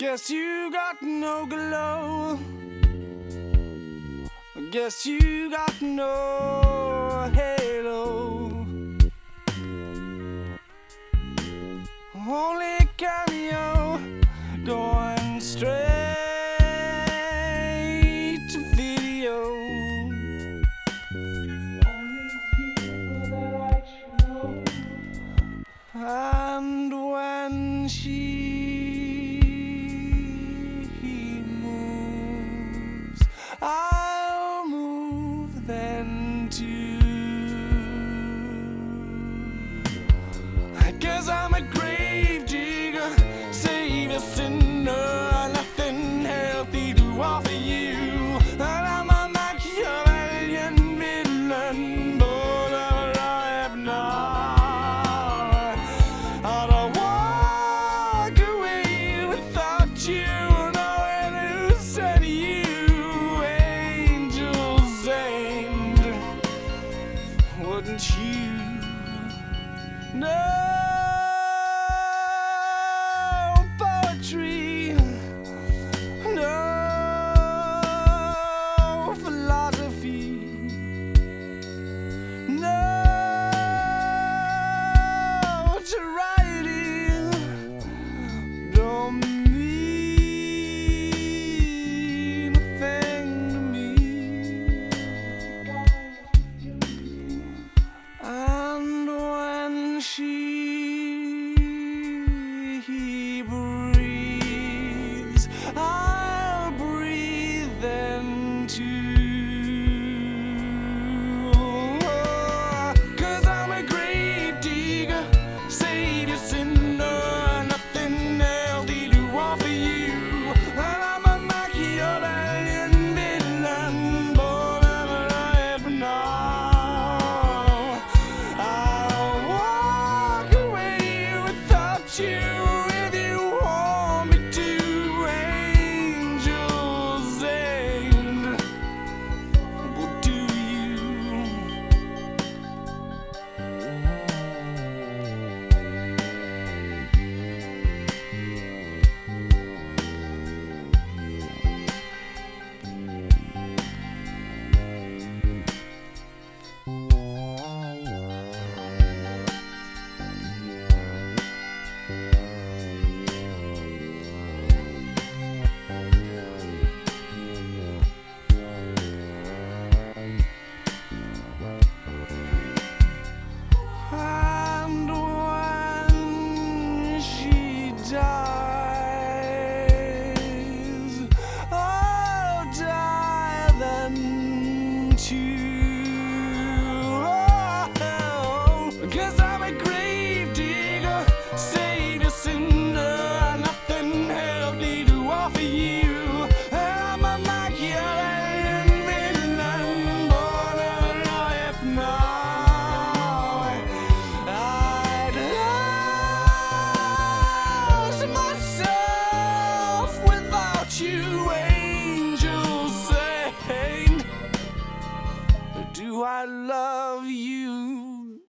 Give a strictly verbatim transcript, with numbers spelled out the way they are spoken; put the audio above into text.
Guess you got no glow. Guess you got no halo. Only cameo going straight to video. Only people that I know. And when she moves, I'll move then too. I guess I'm a grave digger, savior, sinner, nothing healthy to offer you. And I'm a Machiavellian villain, but I have not. I don't walk away without you, knowing who sent you, angels aimed. Wouldn't you know?